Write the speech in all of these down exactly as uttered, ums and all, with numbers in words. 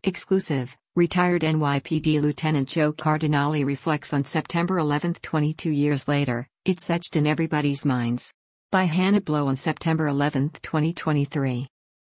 Exclusive, retired N Y P D Lieutenant Joe Cardinale reflects on September eleventh twenty-two years later, it's etched in everybody's minds. By Hannah Blow on September eleventh twenty twenty-three.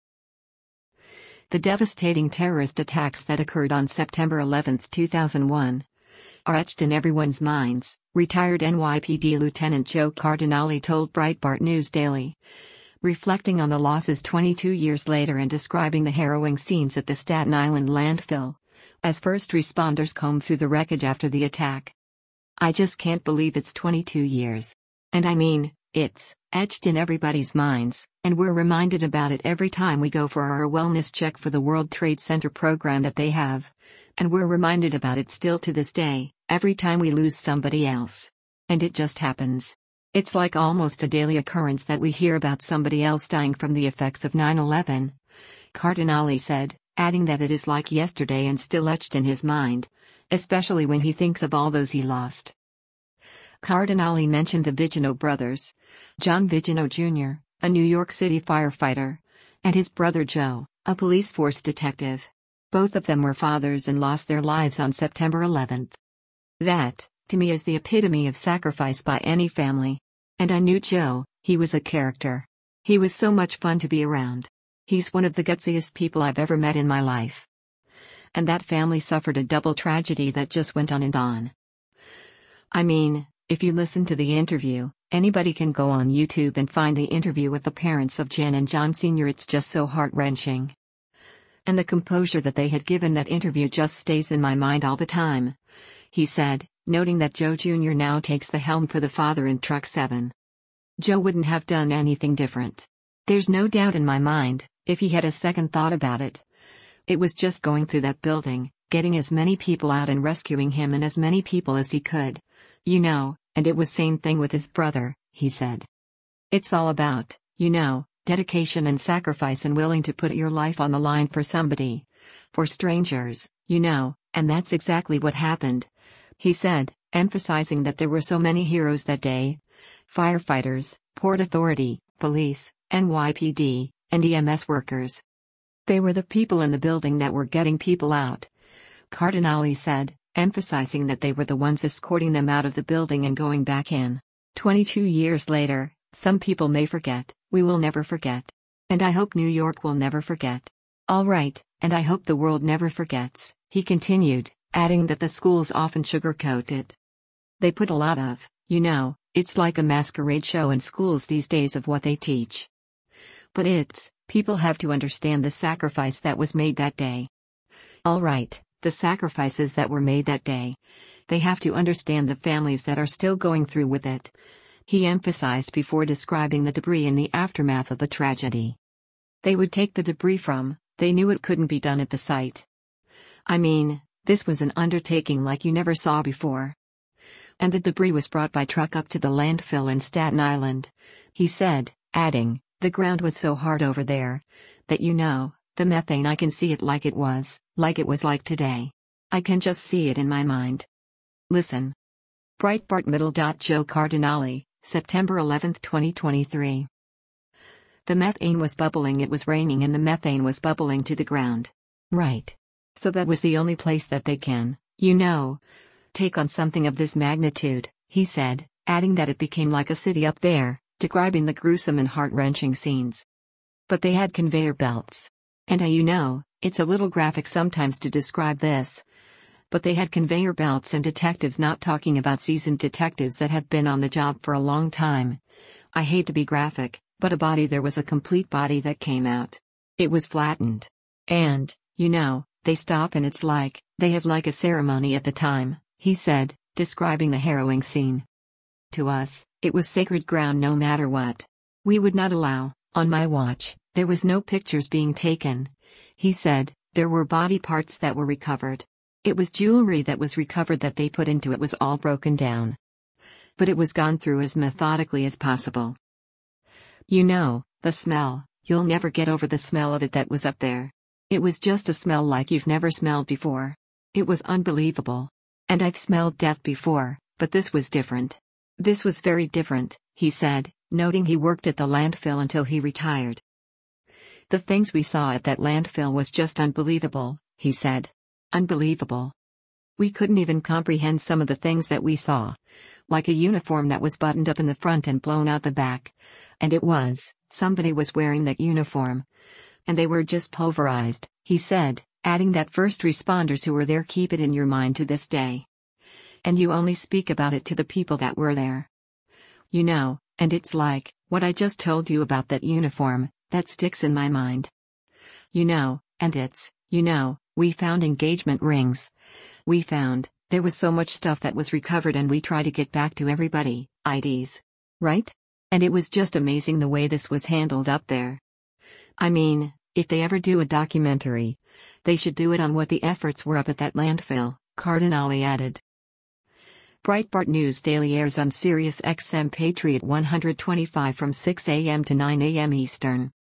The devastating terrorist attacks that occurred on September eleventh two thousand one are etched in everyone's minds, retired N Y P D Lieutenant Joe Cardinale told Breitbart News Daily. Reflecting on the losses twenty-two years later and describing the harrowing scenes at the Staten Island landfill, as first responders combed through the wreckage after the attack. I just can't believe it's twenty-two years. And I mean, it's etched in everybody's minds, and we're reminded about it every time we go for our wellness check for the World Trade Center program that they have. And we're reminded about it still to this day, every time we lose somebody else. And it just happens. It's like almost a daily occurrence that we hear about somebody else dying from the effects of nine eleven. Cardinale said, adding that it is like yesterday and still etched in his mind, especially when he thinks of all those he lost. Cardinale mentioned the Vigino brothers, John Vigino Junior, a New York City firefighter, and his brother Joe, a police force detective. Both of them were fathers and lost their lives on September eleventh. That, to me, is the epitome of sacrifice by any family. And I knew Joe, he was a character. He was so much fun to be around. He's one of the gutsiest people I've ever met in my life. And that family suffered a double tragedy that just went on and on. I mean, if you listen to the interview, anybody can go on YouTube and find the interview with the parents of Jen and John Senior It's just so heart-wrenching. And the composure that they had given that interview just stays in my mind all the time. He said, noting that Joe Junior now takes the helm for the father in Truck seven. Joe wouldn't have done anything different. There's no doubt in my mind, if he had a second thought about it. It was just going through that building, getting as many people out and rescuing him and as many people as he could. You know, and it was same thing with his brother, he said. It's all about, you know, dedication and sacrifice and willing to put your life on the line for somebody. For strangers, you know, and that's exactly what happened. He said, emphasizing that there were so many heroes that day. Firefighters, Port Authority, police, N Y P D, and E M S workers. They were the people in the building that were getting people out. Cardinale said, emphasizing that they were the ones escorting them out of the building and going back in. twenty-two years later, some people may forget, we will never forget. And I hope New York will never forget. All right, and I hope the world never forgets, he continued, adding that the schools often sugarcoat it. They put a lot of, you know, it's like a masquerade show in schools these days of what they teach. But it's, people have to understand the sacrifice that was made that day. All right, the sacrifices that were made that day. They have to understand the families that are still going through with it. He emphasized before describing the debris in the aftermath of the tragedy. They would take the debris from, they knew it couldn't be done at the site. I mean, this was an undertaking like you never saw before. And the debris was brought by truck up to the landfill in Staten Island. He said, adding, the ground was so hard over there, that you know, the methane I can see it like it was, like it was like today. I can just see it in my mind. Listen. Breitbart Middle. Joe Cardinale, September eleventh twenty twenty-three. The methane was bubbling, it was raining and the methane was bubbling to the ground. Right. So that was the only place that they can, you know, take on something of this magnitude, he said, adding that it became like a city up there, describing the gruesome and heart-wrenching scenes. But they had conveyor belts. And I, you know, it's a little graphic sometimes to describe this. But they had conveyor belts and detectives, not talking about seasoned detectives that have been on the job for a long time. I hate to be graphic, but a body, there was a complete body that came out. It was flattened. And, you know, they stop and it's like, they have like a ceremony at the time, he said, describing the harrowing scene. To us, it was sacred ground no matter what. We would not allow, on my watch, there was no pictures being taken. He said, there were body parts that were recovered. It was jewelry that was recovered that they put into it was all broken down. But it was gone through as methodically as possible. You know, the smell, you'll never get over the smell of it that was up there. It was just a smell like you've never smelled before. It was unbelievable. And I've smelled death before, but this was different. This was very different, he said, noting he worked at the landfill until he retired. The things we saw at that landfill was just unbelievable, he said. Unbelievable. We couldn't even comprehend some of the things that we saw. Like a uniform that was buttoned up in the front and blown out the back. And it was, somebody was wearing that uniform. And they were just pulverized, he said, adding that first responders who were there keep it in your mind to this day. And you only speak about it to the people that were there. You know, and it's like, what I just told you about that uniform, that sticks in my mind. You know, and it's, you know, we found engagement rings. We found, there was so much stuff that was recovered and we try to get back to everybody, I Ds. Right? And it was just amazing the way this was handled up there. I mean, if they ever do a documentary, they should do it on what the efforts were up at that landfill, Cardinale added. Breitbart News Daily airs on Sirius X M Patriot one twenty-five from six a m to nine a m Eastern.